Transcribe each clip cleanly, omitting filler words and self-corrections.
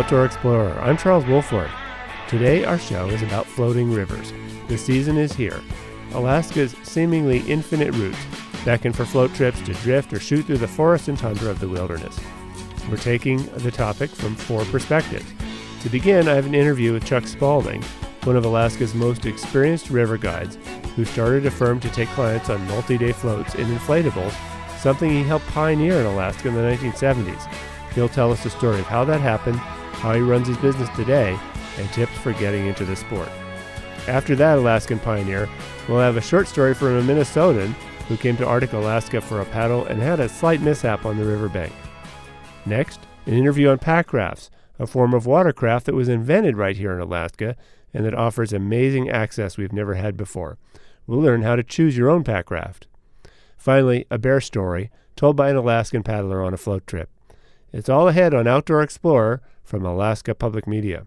Outdoor Explorer. I'm Charles Wolford. Today our show is about floating rivers. The season is here. Alaska's seemingly infinite routes beckon for float trips to drift or shoot through the forest and tundra of the wilderness. We're taking the topic from four perspectives. To begin, I have an interview with Chuck Spaulding, one of Alaska's most experienced river guides, who started a firm to take clients on multi-day floats in inflatables, something he helped pioneer in Alaska in the 1970s. He'll tell us the story of how that happened, how he runs his business today, and tips for getting into the sport. After that Alaskan pioneer, we'll have a short story from a Minnesotan who came to Arctic Alaska for a paddle and had a slight mishap on the riverbank. Next, an interview on pack rafts, a form of watercraft that was invented right here in Alaska and that offers amazing access we've never had before. We'll learn how to choose your own pack raft. Finally, a bear story told by an Alaskan paddler on a float trip. It's all ahead on Outdoor Explorer from Alaska Public Media.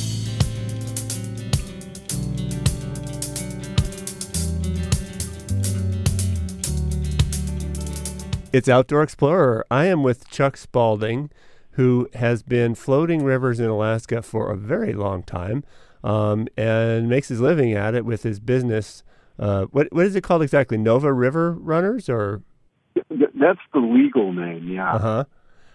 It's Outdoor Explorer. I am with Chuck Spaulding, who has been floating rivers in Alaska for a very long time, and makes his living at it with his business. What is it called exactly? Nova River Runners, or? That's the legal name. Yeah. Uh-huh.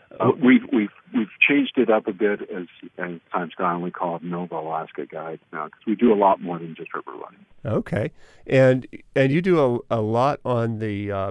We've changed it up a bit as time's gone. We call it Nova Alaska Guide now because we do a lot more than just river running. Okay, and you do a lot on the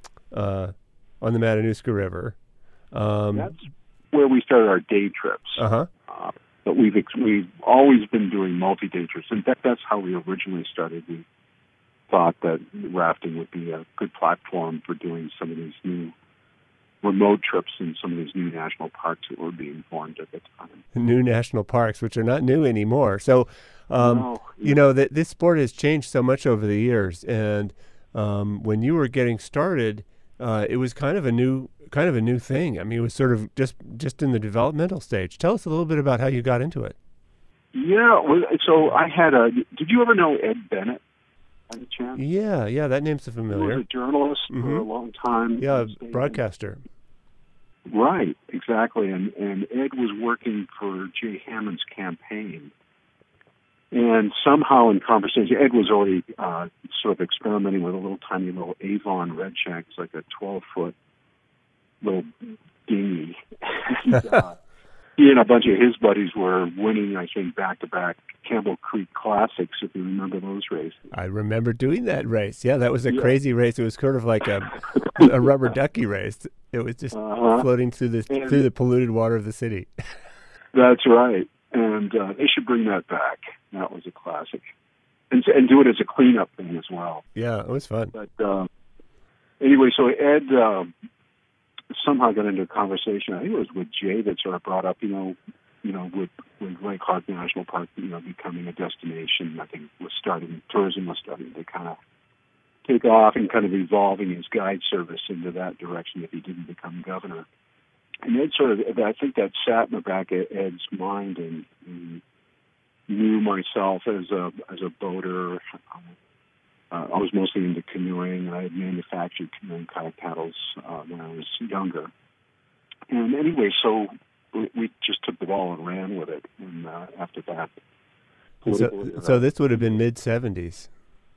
Matanuska River. That's where we started our day trips. Uh-huh. But we've always been doing multi-day trips. In fact, that's how we originally started. We thought that rafting would be a good platform for doing some of these new remote trips in some of these new national parks that were being formed at the time. New national parks, which are not new anymore. So, this sport has changed so much over the years. And when you were getting started, it was kind of a new thing. I mean, it was sort of just in the developmental stage. Tell us a little bit about how you got into it. Yeah, so I had did you ever know Ed Bennett by any chance? Yeah, that name's familiar. He was a journalist for a long time. Yeah, broadcaster. Right, exactly. And Ed was working for Jay Hammond's campaign. And somehow in conversation, Ed was already sort of experimenting with a little tiny little Avon Red Shack. It's like a 12-foot little dinghy. And, he and a bunch of his buddies were winning, I think, back-to-back Campbell Creek Classics, if you remember those races. I remember doing that race. Yeah, that was a crazy race. It was sort of like a rubber ducky race. It was just floating through the polluted water of the city. That's right. And they should bring that back. That was a classic. And do it as a cleanup thing as well. Yeah, it was fun. But anyway, so Ed somehow got into a conversation. I think it was with Jay that sort of brought up, with Lake Clark National Park, becoming a destination. I think tourism was starting to kind of take off and kind of evolving his guide service into that direction if he didn't become governor. And Ed I think that sat in the back of Ed's mind, and knew myself as a boater. I was mostly into canoeing. I had manufactured canoeing kayak paddles when I was younger. And anyway, so we just took the ball and ran with it. And after that, so this would have been mid-'70s.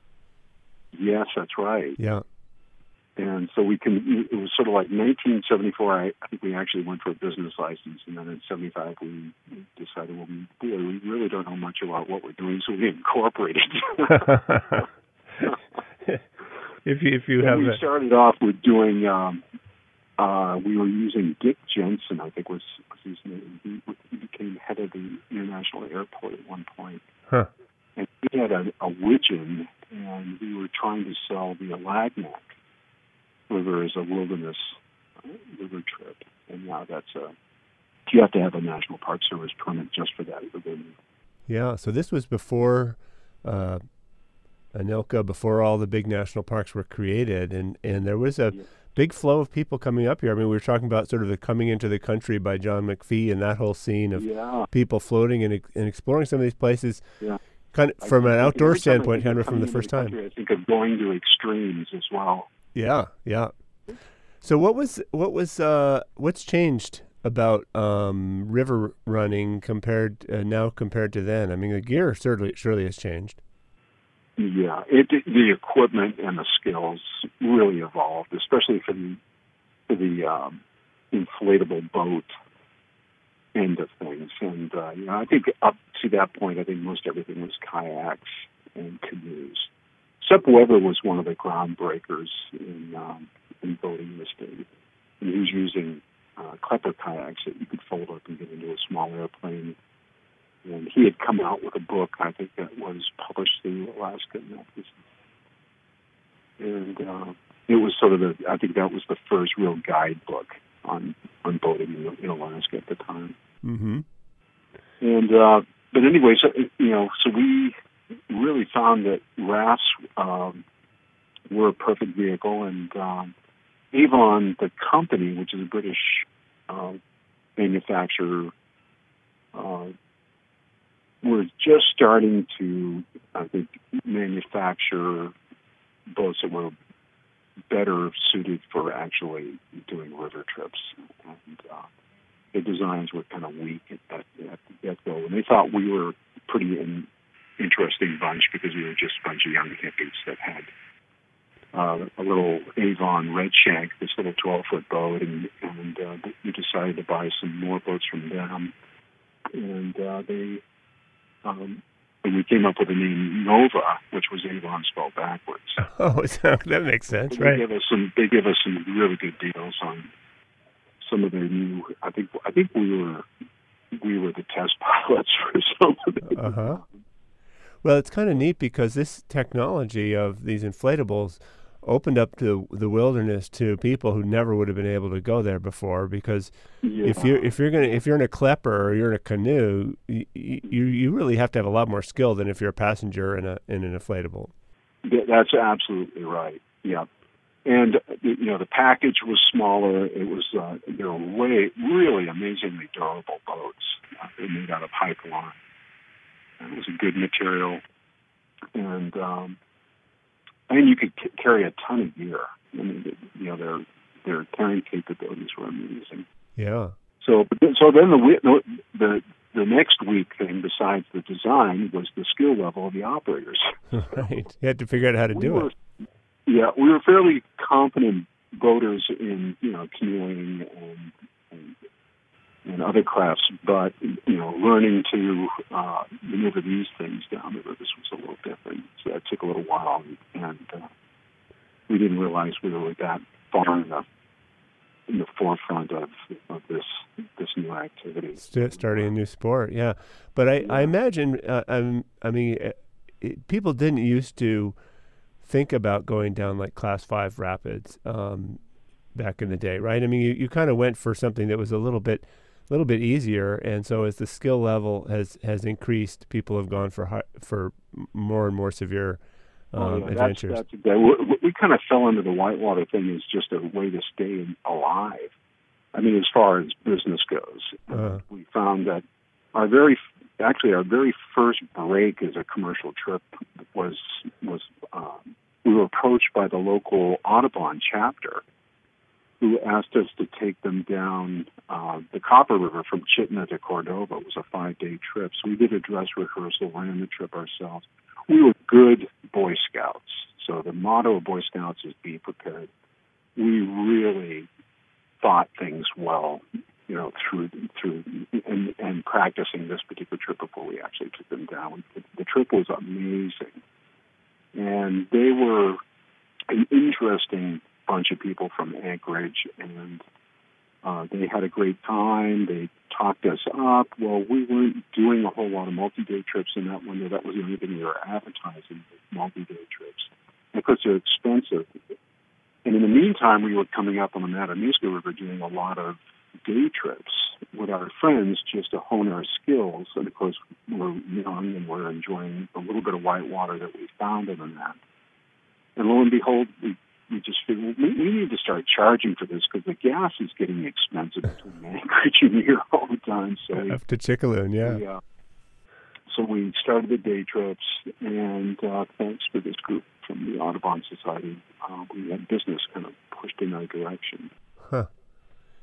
Yes, that's right. Yeah. And so it was sort of like 1974, I think we actually went for a business license, and then in 75 we decided, we really don't know much about what we're doing, so we incorporated. We started off with doing, we were using Dick Jensen, I think was his name. He became head of the International Airport at one point. Huh. And he had a widgeon, and we were trying to sell the Alagnak River as a wilderness river trip. And now you have to have a National Park Service permit just for that. Yeah, so this was before Anilka, before all the big national parks were created, and there was a big flow of people coming up here. I mean, we were talking about sort of the coming into the country by John McPhee and that whole scene of people floating and exploring some of these places. Yeah. Kind of from an outdoor standpoint, kind of from the first time. I think of going to extremes as well. Yeah. So what's changed about river running compared to then? I mean, the gear surely has changed. Yeah, the equipment and the skills really evolved, especially for the inflatable boat end of things. And I think up to that point, I think most everything was kayaks and canoes. Sepp Weber was one of the groundbreakers in boating in the state. And he was using Klepper kayaks that you could fold up and get into a small airplane. And he had come out with a book, I think, that was published through Alaska Magazine. And it was sort of I think that was the first real guidebook on boating in Alaska at the time. Mm-hmm. And but anyway, so we really found that rafts were a perfect vehicle, and Avon, the company, which is a British manufacturer, were just starting to, I think, manufacture boats that were better suited for actually doing river trips. And the designs were kind of weak at the get-go. And they thought we were a pretty interesting bunch because we were just a bunch of young hippies that had a little Avon Redshank, this little 12-foot boat, and we decided to buy some more boats from them. And we came up with the name Nova, which was Avon spelled backwards. Oh, that makes sense, right? They gave us some really good deals on some of their new. I think we were the test pilots for some of them. Uh-huh. Well, it's kind of neat because this technology of these inflatables opened up the wilderness to people who never would have been able to go there before. Because if you're in a Klepper or you're in a canoe, you really have to have a lot more skill than if you're a passenger in an inflatable. That's absolutely right. Yeah, and the package was smaller. It was they were really amazingly durable boats. They're made out of Pipeline. It was a good material, and you could carry a ton of gear. I mean, their carrying capabilities were amazing. Yeah. So then the next weak thing, besides the design, was the skill level of the operators. Right. You had to figure out how to do it. Yeah, we were fairly competent boaters in canoeing and other crafts, but learning to maneuver these things down the rivers was a little different. So that took a little while, and we didn't realize we were that far in the forefront of this new activity. Starting a new sport, yeah. But I imagine, people didn't used to think about going down like Class 5 rapids back in the day, right? I mean, you kind of went for something that was a little bit easier, and so as the skill level has increased, people have gone for more and more severe adventures. We kind of fell into the whitewater thing as just a way to stay alive. I mean, as far as business goes, we found that our very first break as a commercial trip was we were approached by the local Audubon chapter, who asked us to take them down the Copper River from Chitna to Cordova. It was a 5-day trip. So we did a dress rehearsal, ran the trip ourselves. We were good Boy Scouts. So the motto of Boy Scouts is be prepared. We really thought things well, through and practicing this particular trip before we actually took them down. The trip was amazing. And they were an interesting bunch of people from Anchorage, and they had a great time. They talked us up. Well, we weren't doing a whole lot of multi-day trips in that window. That was the only thing we were advertising, multi-day trips. And of course, they're expensive. And in the meantime, we were coming up on the Matanuska River doing a lot of day trips with our friends just to hone our skills. And of course, we're young and we're enjoying a little bit of whitewater that we found in that. And lo and behold, we just figured we need to start charging for this because the gas is getting expensive between Anchorage and here all the time. So up to Chickaloon, yeah. So we started the day trips, and thanks to this group from the Audubon Society, we had business kind of pushed in our direction. Huh.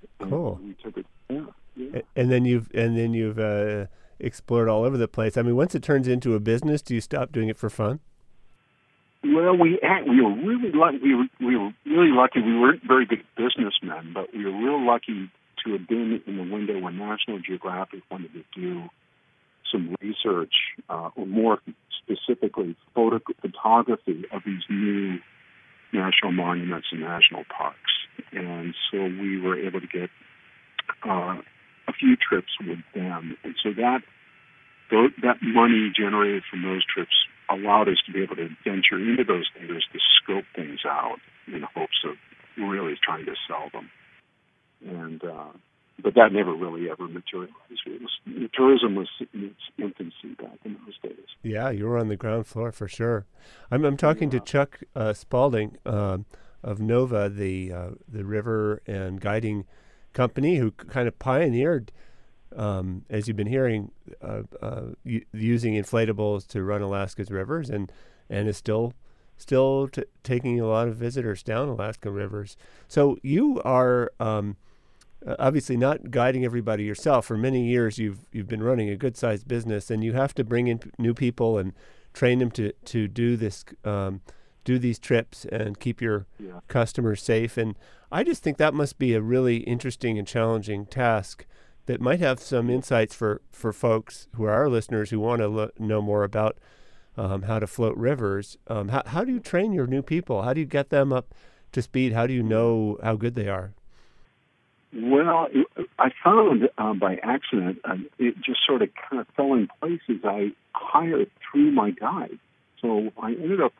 Cool. We took it. Yeah. And then you've explored all over the place. I mean, once it turns into a business, do you stop doing it for fun? Well, we were really lucky. We were really lucky. We weren't very good businessmen, but we were real lucky to have been in the window when National Geographic wanted to do some research, or more specifically, photography of these new national monuments and national parks. And so we were able to get a few trips with them, and so that money generated from those trips allowed us to be able to venture into those theaters to scope things out in hopes of really trying to sell them. And but that never really ever materialized. Tourism was in its infancy back in those days. Yeah, you were on the ground floor for sure. I'm talking to Chuck Spaulding of Nova, the river and guiding company, who kind of pioneered, as you've been hearing, using inflatables to run Alaska's rivers, and is still taking a lot of visitors down Alaska rivers. So you are obviously not guiding everybody yourself. For many years, you've been running a good-sized business, and you have to bring in new people and train them to do this, do these trips and keep your customers safe. And I just think that must be a really interesting and challenging task that might have some insights for folks who are our listeners who want to know more about how to float rivers. How do you train your new people? How do you get them up to speed? How do you know how good they are? Well, I found by accident, it just sort of kind of fell in place as I hired through my guide. So I ended up,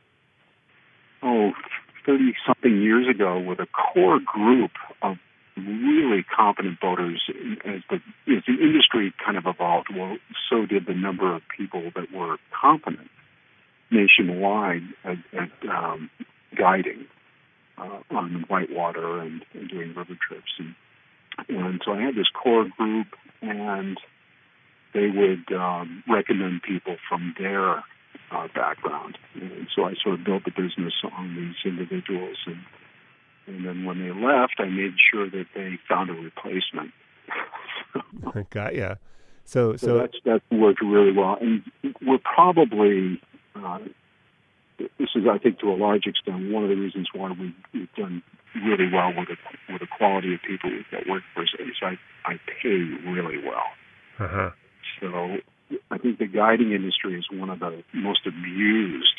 30-something years ago with a core group of really competent boaters. As the industry kind of evolved, well, so did the number of people that were competent nationwide at guiding on whitewater and doing river trips. And so I had this core group, and they would recommend people from their background. And so I sort of built the business on these individuals. And then when they left, I made sure that they found a replacement. Got ya. So that's worked really well. And we're probably, this is, I think, to a large extent, one of the reasons why we've done really well with the quality of people that work for us is I pay really well. Uh-huh. So I think the guiding industry is one of the most abused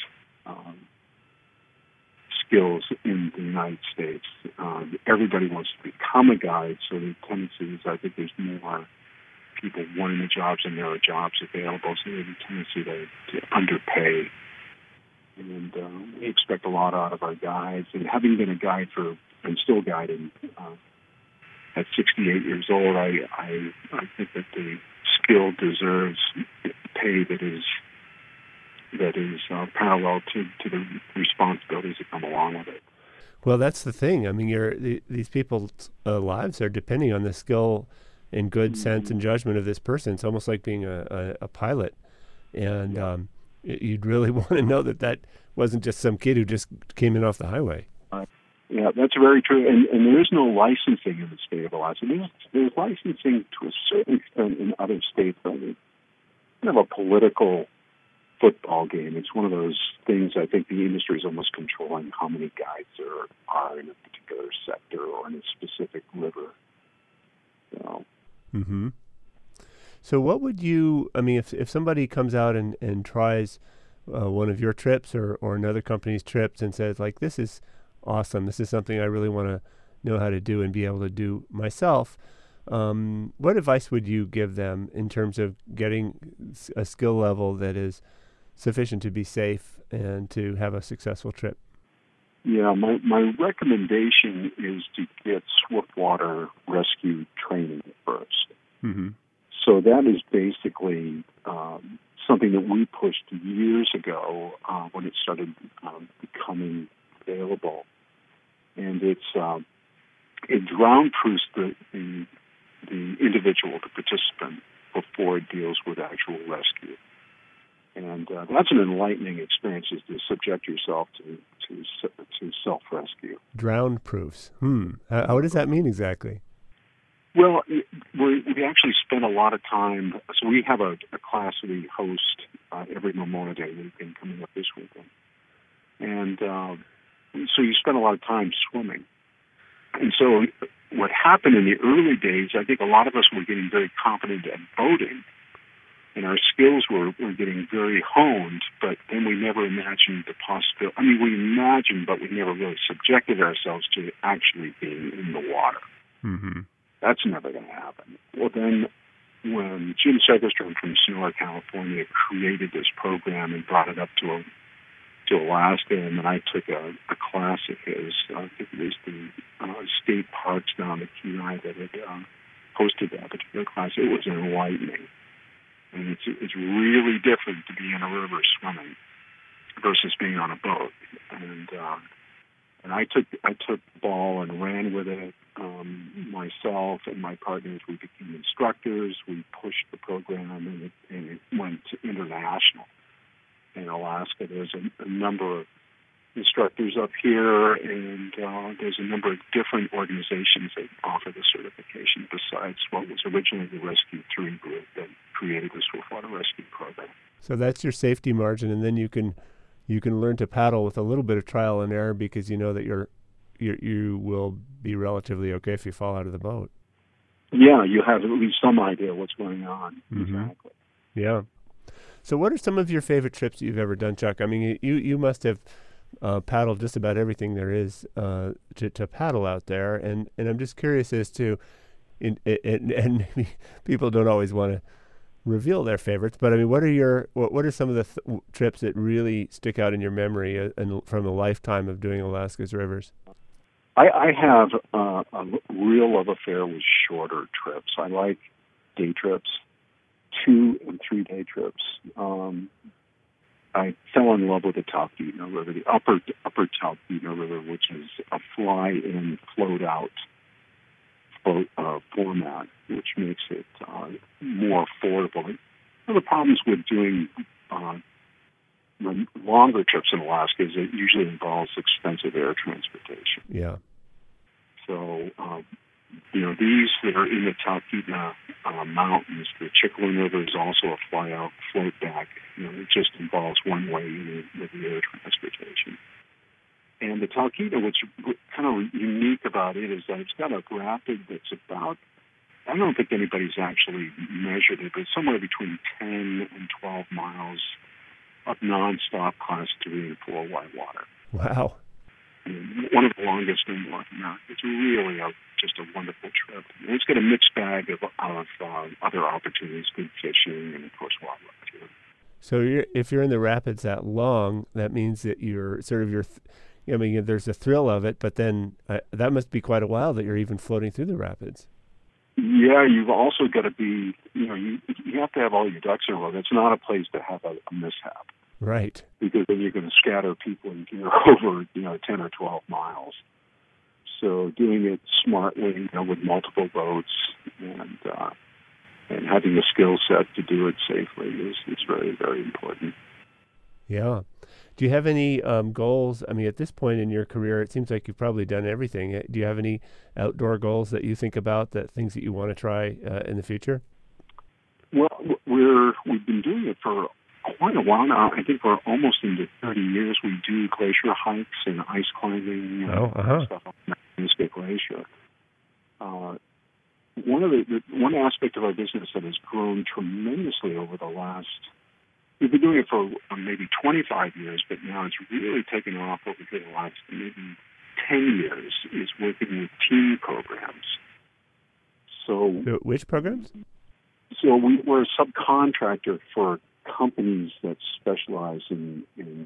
skills in the United States. Everybody wants to become a guide, so the tendency is I think there's more people wanting the jobs than there are jobs available, so there's a tendency to underpay. And we expect a lot out of our guides. And having been a guide and still guiding at 68 years old, I think that the skill deserves pay that is parallel to the responsibilities that come along with it. Well, that's the thing. I mean, these people's lives are depending on the skill and good sense and judgment of this person. It's almost like being a pilot. And you'd really want to know that wasn't just some kid who just came in off the highway. Yeah, that's very true. And there is no licensing in the state of Alaska. There's licensing to a certain extent in other states. I mean, kind of a political football game. It's one of those things. I think the industry is almost controlling how many guides there are in a particular sector or in a specific river. Mm-hmm. So what would you, I mean, if somebody comes out and tries one of your trips or another company's trips and says, like, this is awesome, this is something I really want to know how to do and be able to do myself, what advice would you give them in terms of getting a skill level that is sufficient to be safe and to have a successful trip? Yeah, my recommendation is to get swiftwater rescue training first. Mm-hmm. So that is basically something that we pushed years ago when it started becoming available, and it drown-proofs the individual, the participant, before it deals with actual rescue. And that's an enlightening experience, is to subject yourself to self-rescue. Drown proofs. What does that mean exactly? Well, we actually spend a lot of time. So we have a class that we host every Memorial Day weekend coming up this weekend, and so you spend a lot of time swimming. And so what happened in the early days, I think a lot of us were getting very confident at boating, and our skills were getting very honed, but then we never imagined the possibility. I mean, we imagined, but we never really subjected ourselves to actually being in the water. Mm-hmm. That's never going to happen. Well, then when Jim Segerstrom from Sonora, California created this program and brought it up to Alaska, and then I took a class of his. I think it was the state parks down the Kenai that had hosted that particular class. It was enlightening. And it's really different to be in a river swimming versus being on a boat. And I took the ball and ran with it. Myself and my partners, we became instructors. We pushed the program, and it went international. In Alaska, there's a number of instructors up here, and there's a number of different organizations that offer the certification besides what was originally the Rescue 3 group that created the Swiftwater Rescue Program. So that's your safety margin, and then you can learn to paddle with a little bit of trial and error because you know that you will be relatively okay if you fall out of the boat. Yeah, you have at least some idea what's going on. Mm-hmm. Exactly. Yeah. So what are some of your favorite trips that you've ever done, Chuck? I mean, you must have paddled just about everything there is to paddle out there, and I'm just curious as to, and people don't always want to reveal their favorites, but I mean, what are some of the trips that really stick out in your memory and from a lifetime of doing Alaska's rivers? I have a real love affair with shorter trips. I like day trips, 2 and 3 day trips. I fell in love with the Talkeetna River, the upper Talkeetna River, which is a fly-in, float-out format, which makes it more affordable. One of the problems with doing longer trips in Alaska is it usually involves expensive air transportation. Yeah. So, these that are in the Talkeetna mountains, the Chickalin River is also a fly-out, float-back. It just involves one way with the air transportation. And the Talkeetna, what's kind of unique about it is that it's got a rapid that's about, I don't think anybody's actually measured it, but it's somewhere between 10 and 12 miles of nonstop Class 3 and 4 whitewater. Wow. And one of the longest in North America. It's really just a wonderful trip. And it's got a mixed bag of other opportunities, good fishing, and, of course, wildlife. So if you're in the rapids that long, that means that you're sort of there's a thrill of it, but then that must be quite a while that you're even floating through the rapids. Yeah, you've also got to be, you have to have all your ducks in a row. That's not a place to have a mishap. Right. Because then you're going to scatter people and gear over, 10 or 12 miles. So doing it smartly, with multiple boats and having the skill set to do it safely is very, very important. Yeah. Do you have any goals? I mean, at this point in your career, it seems like you've probably done everything. Do you have any outdoor goals that you think about, things that you want to try in the future? Well, we've been doing it for quite a while now. I think we're almost into 30 years. We do glacier hikes and ice climbing and stuff on the Nisga'a Glacier. One aspect of our business that has grown tremendously over the last, we've been doing it for maybe 25 years, but now it's really taken off over the last maybe 10 years, is working with team programs. So which programs? So we're a subcontractor for companies that specialize in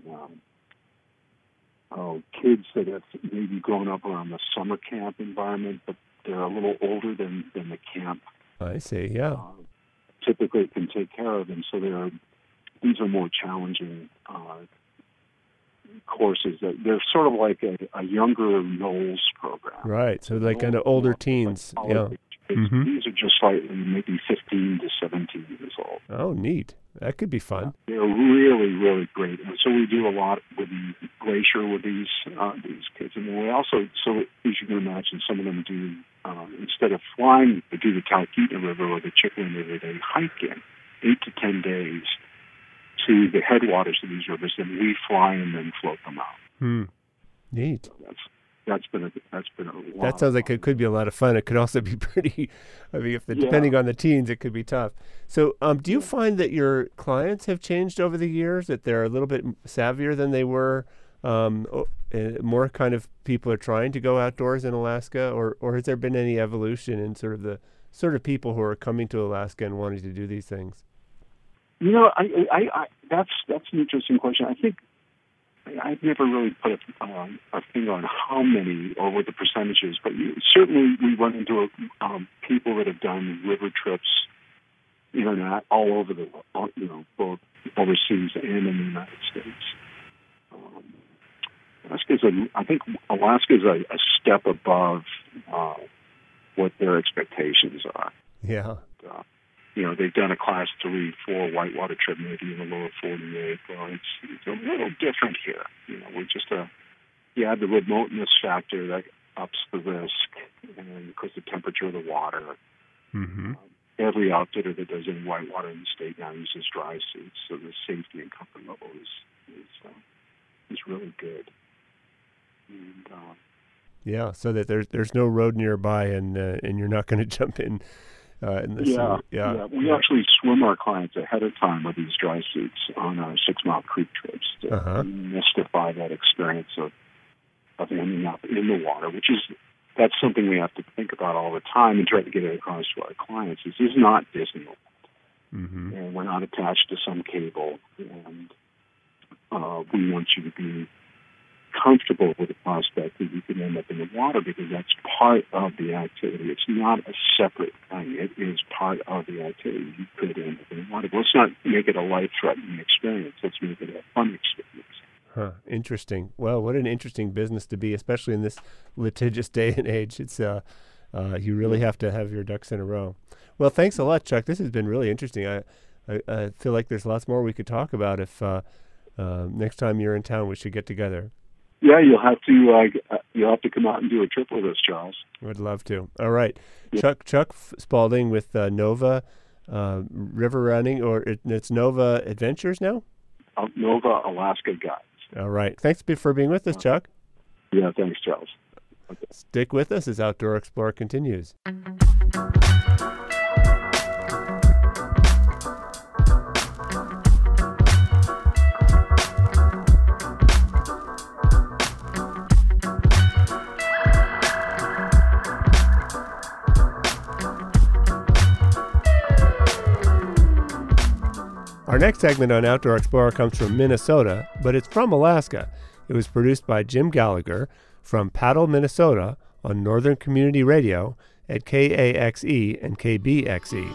kids that have maybe grown up around the summer camp environment, but they're a little older than the camp. I see, yeah. Typically can take care of them. So these are more challenging courses. They're sort of like a younger Knowles program. Right, so like kind of older teens. Like yeah. Mm-hmm. These are just slightly, maybe 15 to 17 years old. Oh, neat. That could be fun. They're really, really great. And so we do a lot with the glacier with these kids. And we also, so as you can imagine, some of them do instead of flying through the Talkeetna River or the Chicklin River, they hike in 8 to 10 days to the headwaters of these rivers, and we fly and then float them out. Neat. So that's been a lot. That sounds like it could be a lot of fun. It could also be pretty. I mean, depending on the teens, it could be tough. So, do you find that your clients have changed over the years? That they're a little bit savvier than they were? More kind of people are trying to go outdoors in Alaska, or has there been any evolution in sort of the sort of people who are coming to Alaska and wanting to do these things? You know, I that's an interesting question. I think I've never really put a finger on how many or what the percentages, but certainly we run into people that have done river trips, all over the world, both overseas and in the United States. I think Alaska is a step above what their expectations are. Yeah. They've done a Class 3, 4 whitewater trip, maybe in the lower 48. Well, it's a little different here. We're just you add the remoteness factor that ups the risk, and because the temperature of the water. Mm-hmm. Every outfitter that does any whitewater in the state now uses dry suits, so the safety and comfort level is really good. And, so that there's no road nearby, and you're not going to jump in. We actually swim our clients ahead of time with these dry suits on our 6 Mile Creek trips to mystify that experience of ending up in the water, that's something we have to think about all the time and try to get it across to our clients. This is not Disneyland, and we're not attached to some cable, and we want you to be comfortable with the prospect that you can end up in the water, because that's part of the activity. It's not a separate thing. It is part of the activity. You could end up in the water. But let's not make it a life-threatening experience. Let's make it a fun experience. Interesting. Well, what an interesting business to be, especially in this litigious day and age. It's you really have to have your ducks in a row. Well, thanks a lot, Chuck. This has been really interesting. I feel like there's lots more we could talk about. If next time you're in town, we should get together. Yeah, you'll have to come out and do a trip with us, Charles. Would love to. All right, yeah. Chuck Spaulding with Nova River Running, or it's Nova Adventures now. Nova Alaska Guides. All right. Thanks for being with us, Chuck. Yeah, thanks, Charles. Okay. Stick with us as Outdoor Explorer continues. Our next segment on Outdoor Explorer comes from Minnesota, but it's from Alaska. It was produced by Jim Gallagher from Paddle, Minnesota on Northern Community Radio at KAXE and KBXE.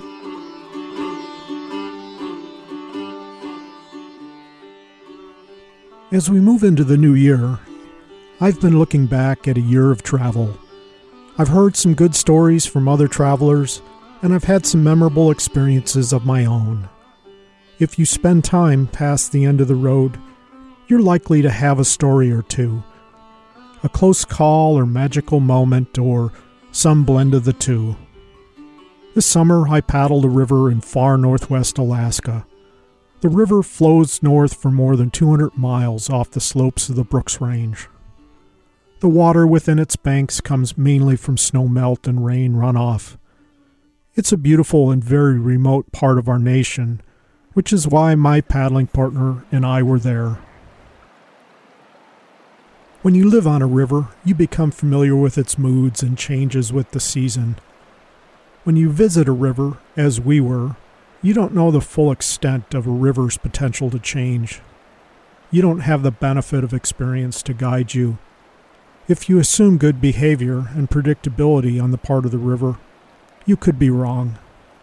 As we move into the new year, I've been looking back at a year of travel. I've heard some good stories from other travelers, and I've had some memorable experiences of my own. If you spend time past the end of the road, you're likely to have a story or two. A close call or magical moment, or some blend of the two. This summer, I paddled a river in far northwest Alaska. The river flows north for more than 200 miles off the slopes of the Brooks Range. The water within its banks comes mainly from snowmelt and rain runoff. It's a beautiful and very remote part of our nation, which is why my paddling partner and I were there. When you live on a river, you become familiar with its moods and changes with the season. When you visit a river, as we were, you don't know the full extent of a river's potential to change. You don't have the benefit of experience to guide you. If you assume good behavior and predictability on the part of the river, you could be wrong.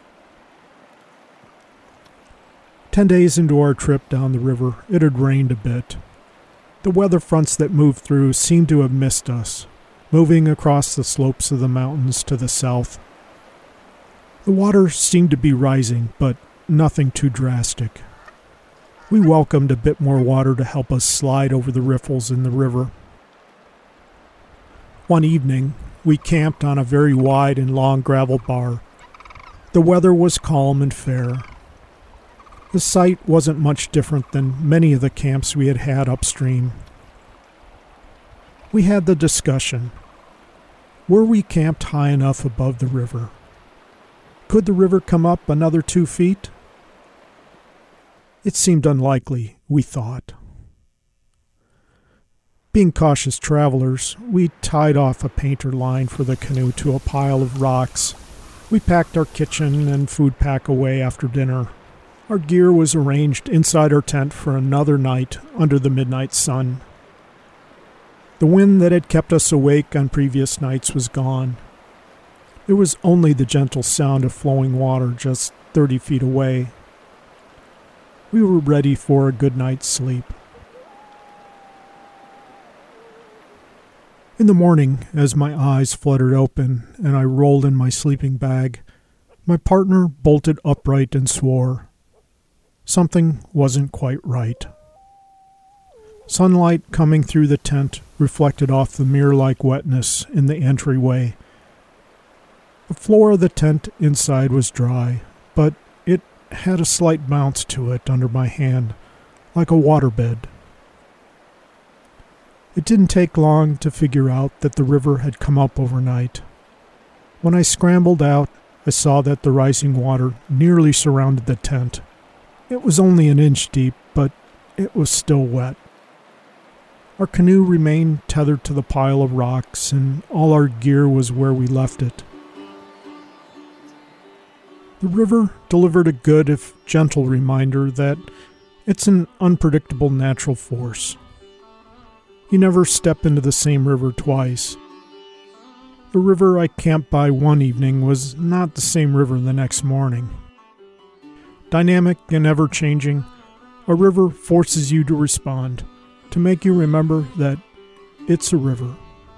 10 days into our trip down the river, it had rained a bit. The weather fronts that moved through seemed to have missed us, moving across the slopes of the mountains to the south. The water seemed to be rising, but nothing too drastic. We welcomed a bit more water to help us slide over the riffles in the river. One evening, we camped on a very wide and long gravel bar. The weather was calm and fair. The site wasn't much different than many of the camps we had had upstream. We had the discussion. Were we camped high enough above the river? Could the river come up another 2 feet? It seemed unlikely, we thought. Being cautious travelers, we tied off a painter line for the canoe to a pile of rocks. We packed our kitchen and food pack away after dinner. Our gear was arranged inside our tent for another night under the midnight sun. The wind that had kept us awake on previous nights was gone. There was only the gentle sound of flowing water just 30 feet away. We were ready for a good night's sleep. In the morning, as my eyes fluttered open and I rolled in my sleeping bag, my partner bolted upright and swore. Something wasn't quite right. Sunlight coming through the tent reflected off the mirror-like wetness in the entryway. The floor of the tent inside was dry, but it had a slight bounce to it under my hand, like a waterbed. It didn't take long to figure out that the river had come up overnight. When I scrambled out, I saw that the rising water nearly surrounded the tent. It was only an inch deep, but it was still wet. Our canoe remained tethered to the pile of rocks, and all our gear was where we left it. The river delivered a good, if gentle, reminder that it's an unpredictable natural force. You never step into the same river twice. The river I camped by one evening was not the same river the next morning. Dynamic and ever-changing, a river forces you to respond, to make you remember that it's a river.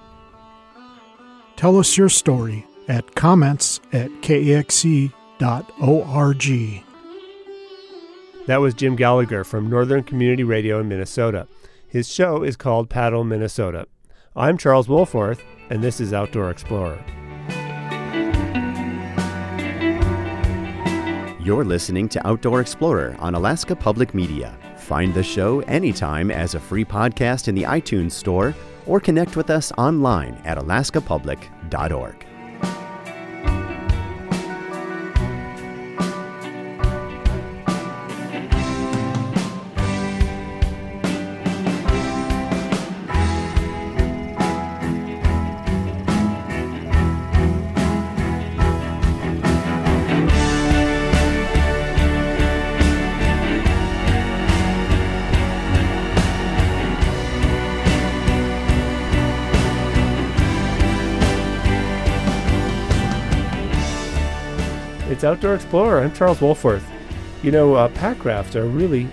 Tell us your story at comments@kaxe.org. That was Jim Gallagher from Northern Community Radio in Minnesota. His show is called Paddle Minnesota. I'm Charles Wohlforth, and this is Outdoor Explorer. You're listening to Outdoor Explorer on Alaska Public Media. Find the show anytime as a free podcast in the iTunes Store or connect with us online at alaskapublic.org. It's Outdoor Explorer. I'm Charles Wohlforth. You know, pack rafts are really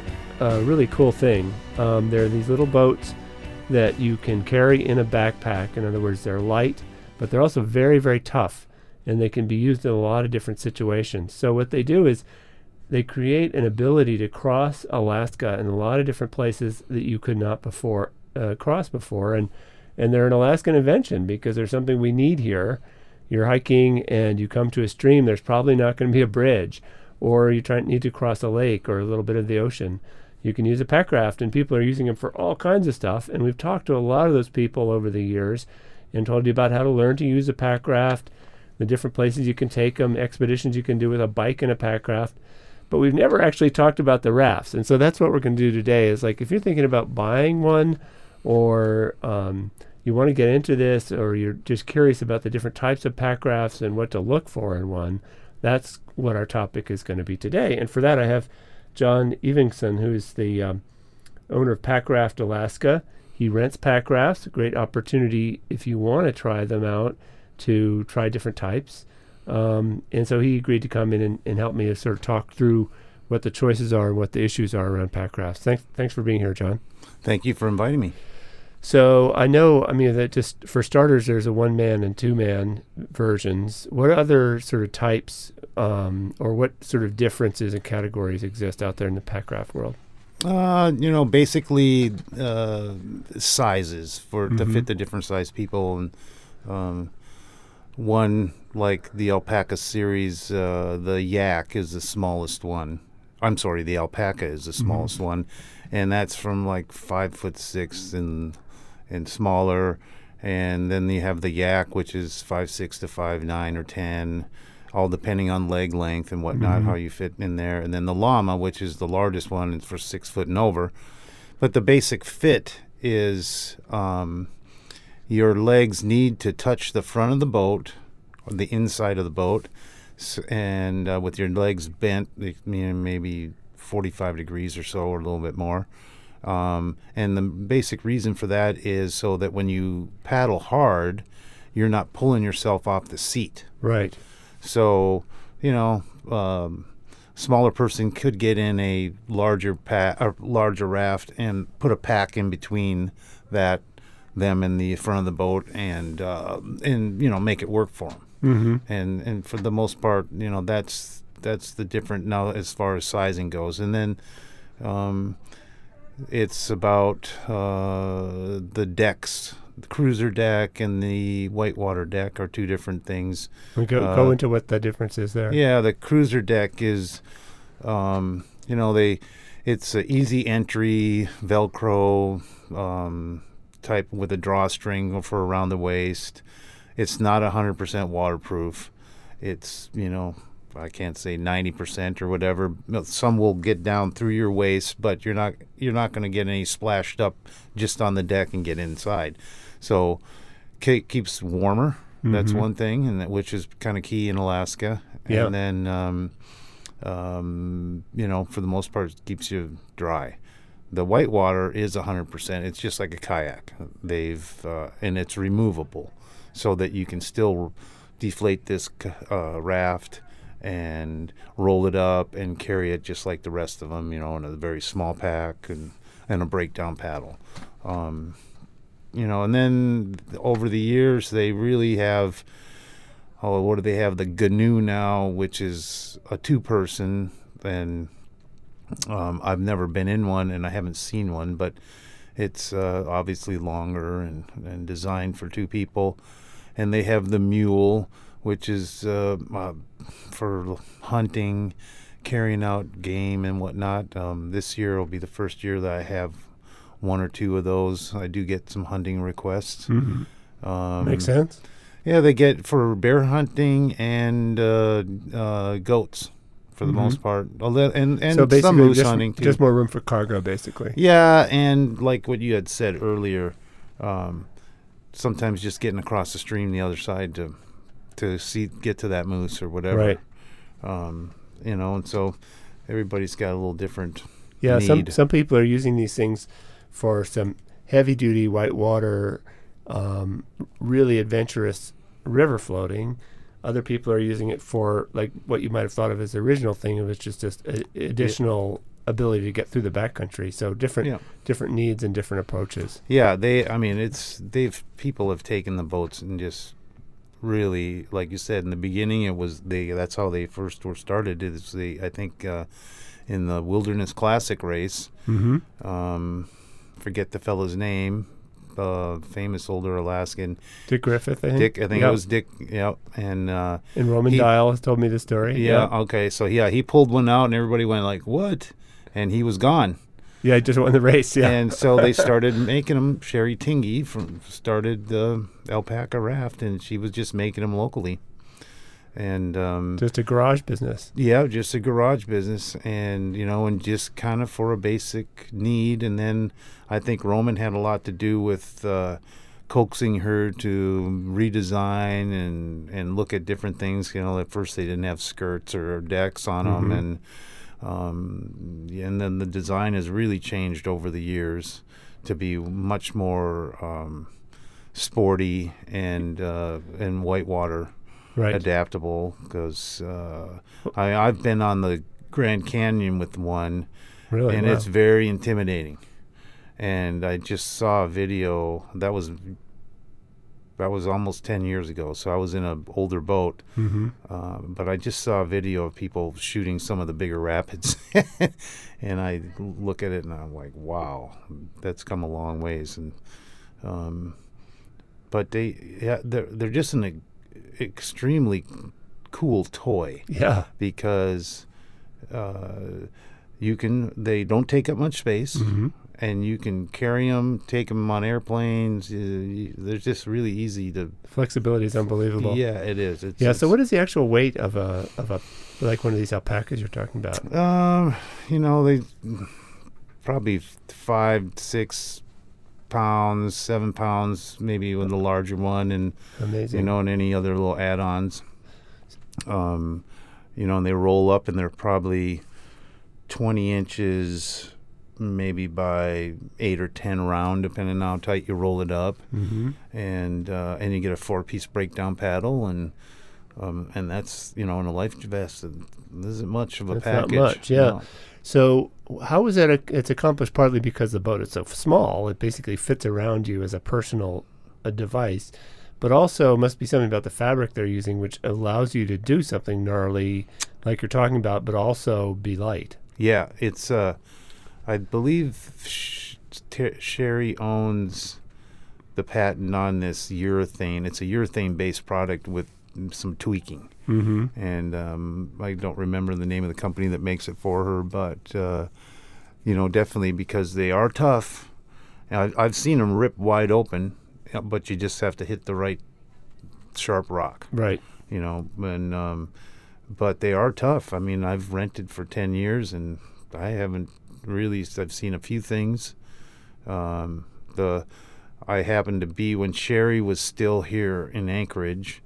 cool thing. They're these little boats that you can carry in a backpack. In other words, they're light, but they're also very, very tough, and they can be used in a lot of different situations. So what they do is they create an ability to cross Alaska in a lot of different places that you could not cross before. And they're an Alaskan invention because there's something we need here. You're hiking and you come to a stream, there's probably not going to be a bridge, or you need to cross a lake or a little bit of the ocean. You can use a pack raft, and people are using them for all kinds of stuff. And we've talked to a lot of those people over the years and told you about how to learn to use a pack raft, the different places you can take them, expeditions you can do with a bike and a pack raft. But we've never actually talked about the rafts. And so that's what we're going to do today is, like, if you're thinking about buying one, or you want to get into this, or you're just curious about the different types of pack rafts and what to look for in one, that's what our topic is going to be today. And for that, I have John Evingson, who is the owner of Pack Raft Alaska. He rents pack rafts, a great opportunity if you want to try them out, to try different types. And so he agreed to come in and help me sort of talk through what the choices are and what the issues are around pack rafts. Thanks for being here, John. Thank you for inviting me. So I know, that just for starters, there's a one-man and two-man versions. What other sort of types or what sort of differences and categories exist out there in the pack raft world? Basically sizes to fit the different size people. And one like the alpaca series, the yak is the smallest one. I'm sorry, the alpaca is the smallest one, and that's from like 5'6" and smaller. And then you have the yak, which is 5'6" to 5'9" or 10, all depending on leg length and whatnot, how you fit in there. And then the llama, which is the largest one, it's for 6 foot and over. But the basic fit is your legs need to touch the front of the boat, or the inside of the boat, and with your legs bent, maybe 45 degrees or so, or a little bit more. And the basic reason for that is so that when you paddle hard, you're not pulling yourself off the seat. Right. So, smaller person could get in a larger raft and put a pack in between them and the front of the boat, and make it work for them. And for the most part, that's the different now as far as sizing goes. And then it's about the decks. The cruiser deck and the whitewater deck are two different things. We go into what the difference is there. Yeah, the cruiser deck is, it's an easy entry Velcro type with a drawstring for around the waist. It's not 100% waterproof. It's, I can't say 90% or whatever. Some will get down through your waist, but you're not going to get any splashed up just on the deck and get inside. So it keeps warmer. That's one thing, and which is kind of key in Alaska. Yeah. And then, for the most part, it keeps you dry. The whitewater is 100%. It's just like a kayak. And it's removable, so that you can still deflate this raft and roll it up and carry it just like the rest of them, in a very small pack and a breakdown paddle. And then over the years they really have, what do they have? The Gnu now, which is a two-person, and I've never been in one and I haven't seen one, but it's obviously longer and designed for two people. And they have the Mule, which is for hunting, carrying out game and whatnot. This year will be the first year that I have one or two of those. I do get some hunting requests. Makes sense. Yeah, they get for bear hunting and goats for the most part, and So basically some moose hunting too. Just more room for cargo, basically. Yeah, and like what you had said earlier, sometimes just getting across the stream the other side to get to that moose or whatever. Right. And so everybody's got a little different need. Some people are using these things for some heavy-duty whitewater, really adventurous river floating. Other people are using it for like what you might have thought of as the original thing. It was just additional ability to get through the backcountry. So different needs and different approaches. Yeah, people have taken the boats and just really, like you said in the beginning, that's how they first were started. I think in the Wilderness Classic race. Forget the fellow's name. Famous older Alaskan. Dick Griffith, I think. Dick, I think it was Dick. Yeah, and Roman Dial has told me the story. Yeah. Okay. So he pulled one out, and everybody went like, "What?" And he was gone. Yeah, he just won the race. Yeah. And so they started making them. Sherry Tingey started the Alpaca Raft, and she was just making them locally. And just a garage business. Yeah, just a garage business, and and just kind of for a basic need. And then I think Roman had a lot to do with coaxing her to redesign and look at different things. At first they didn't have skirts or decks on them, and then the design has really changed over the years to be much more sporty and whitewater. Right. Adaptable, because I've been on the Grand Canyon with one, really, and it's very intimidating. And I just saw a video that was almost 10 years ago, so I was in an older boat, but I just saw a video of people shooting some of the bigger rapids, and I look at it and I'm like, wow, that's come a long ways. And but they're just extremely cool toy. Yeah. Because they don't take up much space, and you can carry them, take them on airplanes. They're just really easy to. Flexibility is unbelievable. Yeah, it is. So what is the actual weight of a like one of these alpacas you're talking about? They probably 5, 6 pounds, 7 pounds, maybe with the larger one, and amazing. And any other little add-ons. And they roll up, and they're probably 20 inches, maybe by 8 or 10 round, depending on how tight you roll it up. And you get a 4-piece breakdown paddle, and that's in a life vest. There isn't much of a package. Not much, yeah. No. So how is that? It's accomplished partly because the boat is so small; it basically fits around you as a personal device. But also must be something about the fabric they're using, which allows you to do something gnarly, like you're talking about, but also be light. Yeah, it's. I believe Sherry owns the patent on this urethane. It's a urethane-based product with some tweaking. And I don't remember the name of the company that makes it for her, but definitely because they are tough. I've seen them rip wide open, but you just have to hit the right sharp rock. Right. But they are tough. I mean, I've rented for 10 years, and I haven't really. I've seen a few things. I happened to be when Sherry was still here in Anchorage.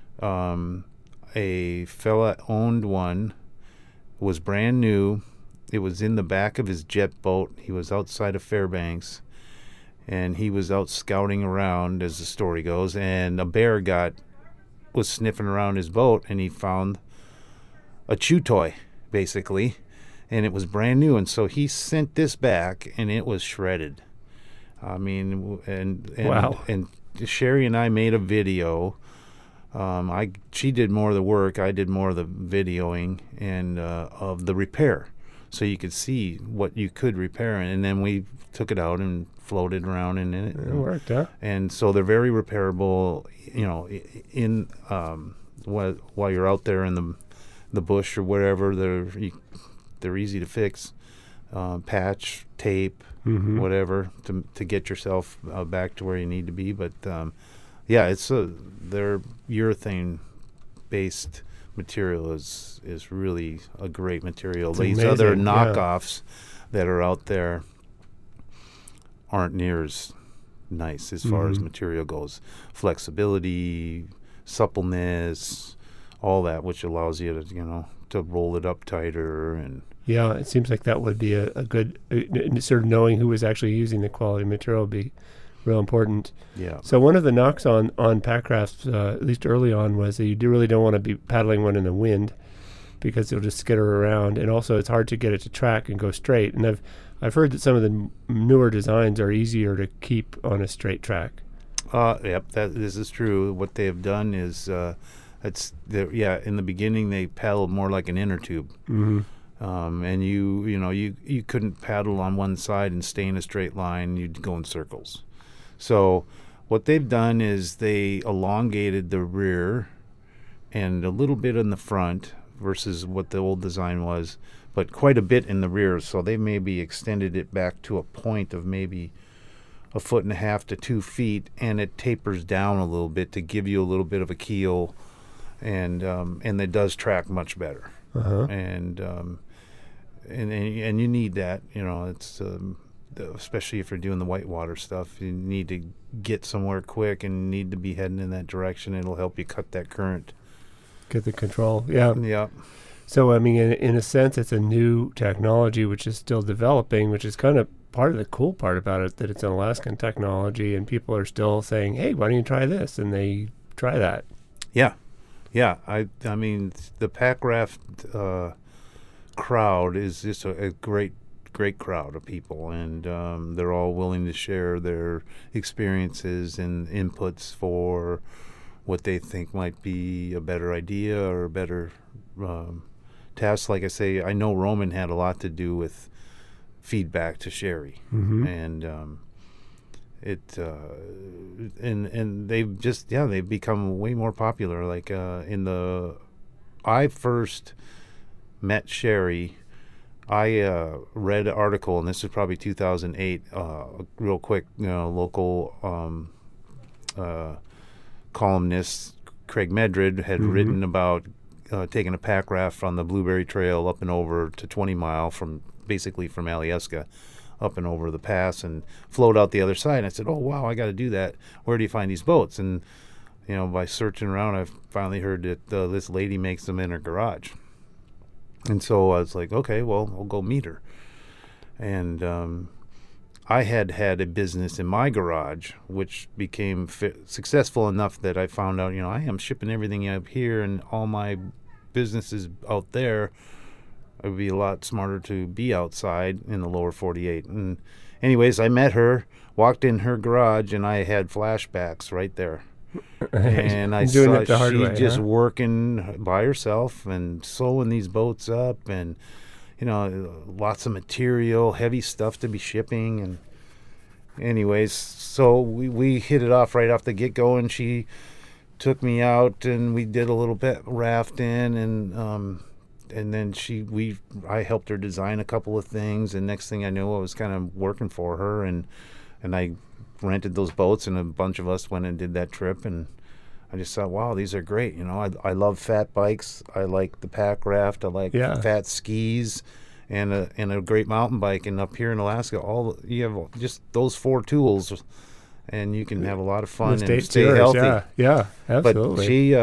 A fella owned one. It was brand new. It was in the back of his jet boat. He was outside of Fairbanks, and he was out scouting around, as the story goes, and a bear was sniffing around his boat, and he found a chew toy, basically, and it was brand new. And so he sent this back, and it was shredded. I mean, and wow. And Sherry and I made a video. She did more of the work. I did more of the videoing and of the repair, so you could see what you could repair. And then we took it out and floated around, and it worked, huh? And so they're very repairable. While you're out there in the bush or whatever, they're easy to fix. Patch, tape, whatever to get yourself back to where you need to be. But their urethane-based material is really a great material. It's These amazing. other knockoffs that are out there aren't near as nice as far as material goes. Flexibility, suppleness, all that, which allows you to roll it up tighter. And yeah, it seems like that would be a good sort of knowing who was actually using the quality material would be real important. Yeah. So one of the knocks on Packrafts, at least early on, was that you really don't want to be paddling one in the wind because it'll just skitter around, and also it's hard to get it to track and go straight. And I've heard that some of the newer designs are easier to keep on a straight track. Yep, this is true. What they have done is, in the beginning they paddled more like an inner tube. And you couldn't paddle on one side and stay in a straight line. You'd go in circles. So what they've done is they elongated the rear and a little bit in the front versus what the old design was, but quite a bit in the rear. So they maybe extended it back to a point of maybe 1.5 to 2 feet, and it tapers down a little bit to give you a little bit of a keel, and it does track much better. And you need that. It's especially if you're doing the whitewater stuff. You need to get somewhere quick and need to be heading in that direction. It'll help you cut that current. Get the control. Yeah. Yeah. So, I mean, in a sense, it's a new technology which is still developing, which is kind of part of the cool part about it, that it's an Alaskan technology, and people are still saying, hey, why don't you try this? And they try that. Yeah. Yeah. I mean, the Packraft crowd is just a great crowd of people, and they're all willing to share their experiences and inputs for what they think might be a better idea or a better task. Like I say, I know Roman had a lot to do with feedback to Sherry, and and they've become way more popular. Like I first met Sherry. I read an article, and this was probably 2008. Real quick, local columnist Craig Medred had written about taking a pack raft on the Blueberry Trail up and over to 20 Mile from Alyeska up and over the pass and float out the other side. And I said, oh, wow, I got to do that. Where do you find these boats? And, by searching around, I finally heard that this lady makes them in her garage. And so I was like, okay, well, I'll go meet her. And I had a business in my garage, which became successful enough that I found out, I am shipping everything up here and all my businesses out there. It would be a lot smarter to be outside in the lower 48. And anyways, I met her, walked in her garage, and I had flashbacks right there. And I saw she just working by herself and sewing these boats up and, lots of material, heavy stuff to be shipping. And anyways, so we hit it off right off the get-go, and she took me out and we did a little bit rafting and then I helped her design a couple of things, and next thing I knew I was kind of working for her, and I rented those boats, and a bunch of us went and did that trip, and I just thought, wow, these are great. I love fat bikes. I like the pack raft. I like fat skis and a great mountain bike. And up here in Alaska, you have just those 4 tools, and you can have a lot of fun and stay healthy. Yeah, absolutely. But she,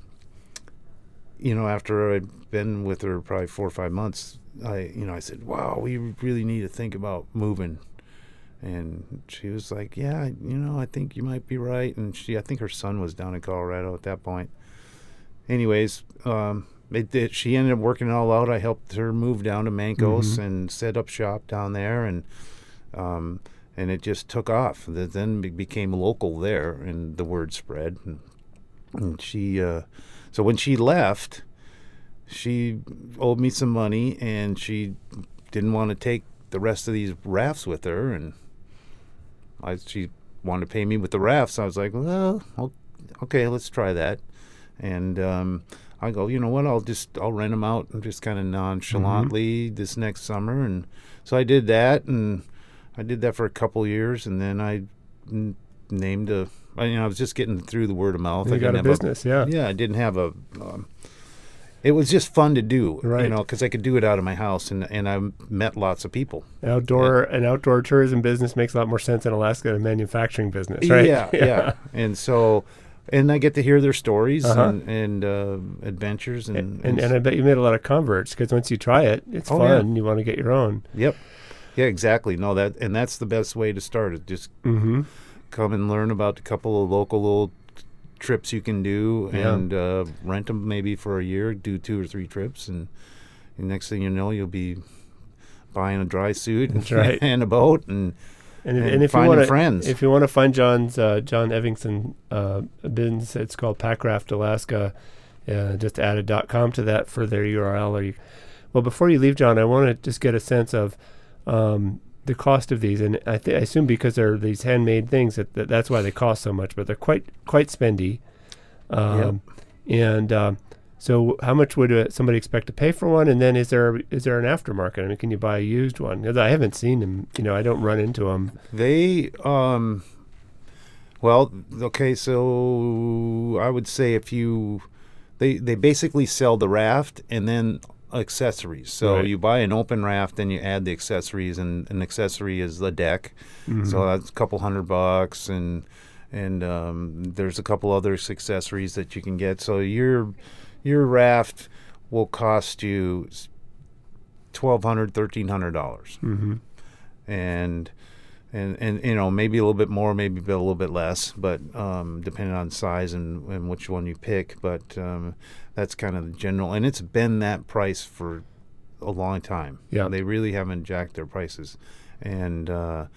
after I'd been with her probably 4 or 5 months, I said, wow, we really need to think about moving. And she was like, yeah, I think you might be right. And I think her son was down in Colorado at that point. Anyways, she ended up working it all out. I helped her move down to Mancos and set up shop down there, and it just took off. Then it became local there, and the word spread. And she, so when she left, she owed me some money, and she didn't want to take the rest of these rafts with her, and she wanted to pay me with the rafts. I was like, well, okay, let's try that. And I go, you know what, I'll rent them out and just kind of nonchalantly this next summer. And so I did that, and I did that for a couple of years, and then I named I was just getting through the word of mouth. You got a business, yeah. Yeah, I didn't have it was just fun to do, right? Because I could do it out of my house, and I met lots of people. An outdoor tourism business makes a lot more sense in Alaska than a manufacturing business, right? Yeah. And so, and I get to hear their stories and adventures, and I bet you made a lot of converts, because once you try it, it's fun. You want to get your own. Yep. Yeah, exactly. No, that's the best way to start it. Just come and learn about a couple of local little trips you can do, and rent them maybe for a year, do 2 or 3 trips, and the next thing you know, you'll be buying a dry suit and a boat and if finding friends. If you want to find John Evingson business, it's called Packraft Alaska. Just add a .com to that for their URL. Well, before you leave, John, I want to just get a sense of the cost of these, and I assume because they're these handmade things that's why they cost so much, but they're quite spendy. And so how much would somebody expect to pay for one? And then is there an aftermarket? I mean, can you buy a used one? Because I haven't seen them. I don't run into them. They well, okay, so I would say they basically sell the raft and then accessories. So you buy an open raft, and you add the accessories, and an accessory is the deck. So that's a couple $100, and there's a couple other accessories that you can get. So your raft will cost you $1,200, $1,300, and maybe a little bit more, maybe a little bit less, but depending on size and which one you pick. But that's kind of the general, and it's been that price for a long time. Yeah, they really haven't jacked their prices. And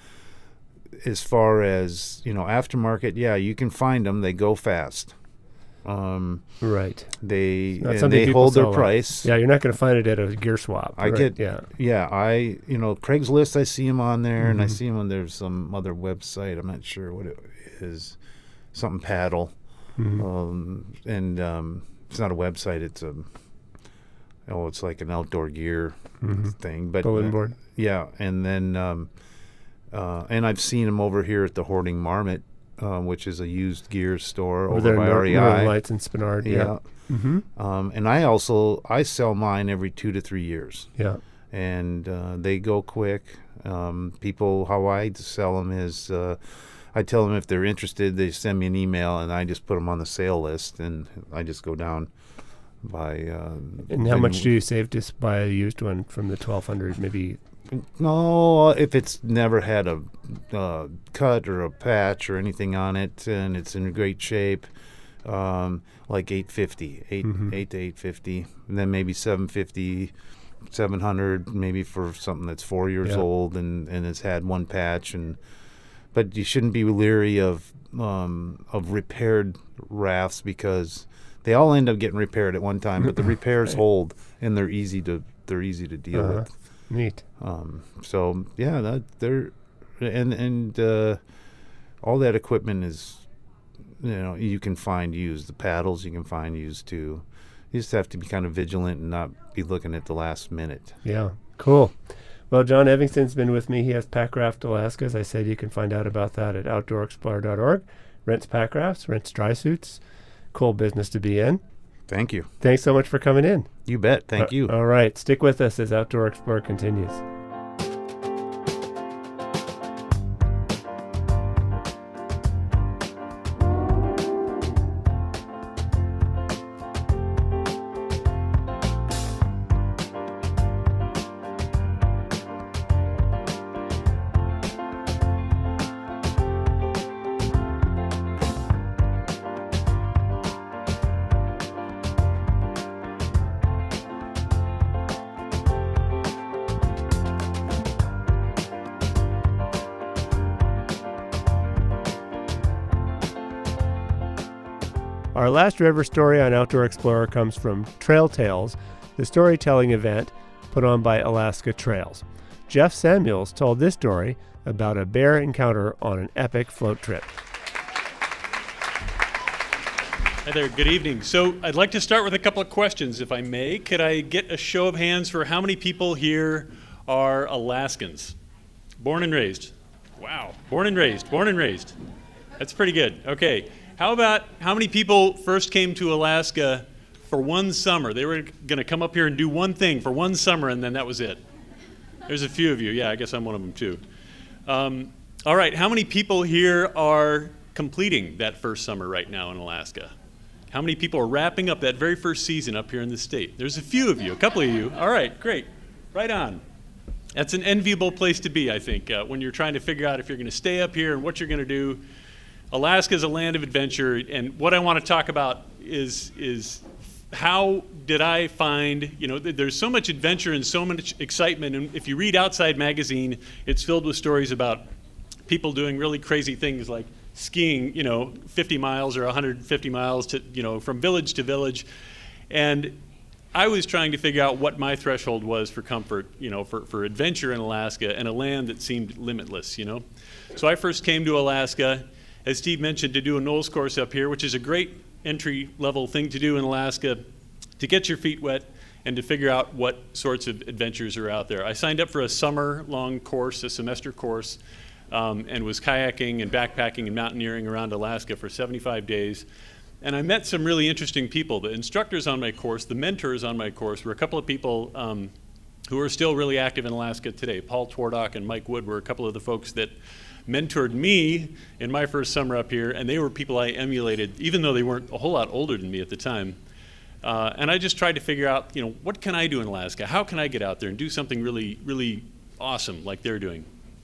as far as aftermarket, you can find them. They go fast. Right. They Not something they people hold their sell, price. Yeah, you're not going to find it at a gear swap. I right? get Craigslist. I see them on there, and I see them on there's some other website. I'm not sure what it is. Something paddle, it's not a website. It's it's like an outdoor gear thing. But bulletin board. Yeah, and then and I've seen them over here at the Hoarding Marmot, which is a used gear store over by REI. Northern Lights and Spinard. Yeah. And I sell mine every 2 to 3 years. Yeah. And they go quick. People, how I sell them is I tell them if they're interested, they send me an email, and I just put them on the sale list, and I just go down by. And how much do you save to buy a used one from the 1,200? Maybe. No, if it's never had a cut or a patch or anything on it, and it's in great shape, like $850, $8 to $850, and then maybe $750, $700, maybe for something that's 4 years old and has had one patch. But you shouldn't be leery of repaired rafts, because they all end up getting repaired at one time. But the repairs hold, and they're easy to deal with. Neat. So yeah, they're and all that equipment is, you can find used. The paddles you can find used too. You just have to be kind of vigilant and not be looking at the last minute. Yeah, cool. Well, John Evingston's been with me. He has Packraft Alaska. As I said, you can find out about that at outdoorexplorer.org. Rents pack rafts, rents dry suits. Cool business to be in. Thank you. Thanks so much for coming in. You bet. Thank you. All right. Stick with us as Outdoor Explorer continues. Our last river story on Outdoor Explorer comes from Trail Tales, the storytelling event put on by Alaska Trails. Jeff Samuels told this story about a bear encounter on an epic float trip. Hi there, good evening. So I'd like to start with a couple of questions, if I may. Could I get a show of hands for how many people here are Alaskans? Born and raised. Wow, born and raised. That's pretty good. Okay. How about how many people first came to Alaska for one summer? They were going to come up here and do one thing for one summer, and then that was it. There's a few of you. Yeah, I guess I'm one of them too. All right, how many people here are completing that first summer right now in Alaska? How many people are wrapping up that very first season up here in the state? There's a few of you, a couple of you. All right, great. Right on. That's an enviable place to be, I think, when you're trying to figure out if you're going to stay up here and what you're going to do. Alaska is a land of adventure, and what I want to talk about is how did I find, there's so much adventure and so much excitement, and if you read Outside Magazine, it's filled with stories about people doing really crazy things like skiing, 50 miles or 150 miles to, from village to village, and I was trying to figure out what my threshold was for comfort, for adventure in Alaska and a land that seemed limitless, So I first came to Alaska, as Steve mentioned, to do a NOLS course up here, which is a great entry-level thing to do in Alaska, to get your feet wet and to figure out what sorts of adventures are out there. I signed up for a summer-long course, a semester course, and was kayaking and backpacking and mountaineering around Alaska for 75 days. And I met some really interesting people. The instructors on my course, the mentors on my course, were a couple of people who are still really active in Alaska today. Paul Twardock and Mike Wood were a couple of the folks that mentored me in my first summer up here, and they were people I emulated, even though they weren't a whole lot older than me at the time. And I just tried to figure out, what can I do in Alaska? How can I get out there and do something really, really awesome like they're doing?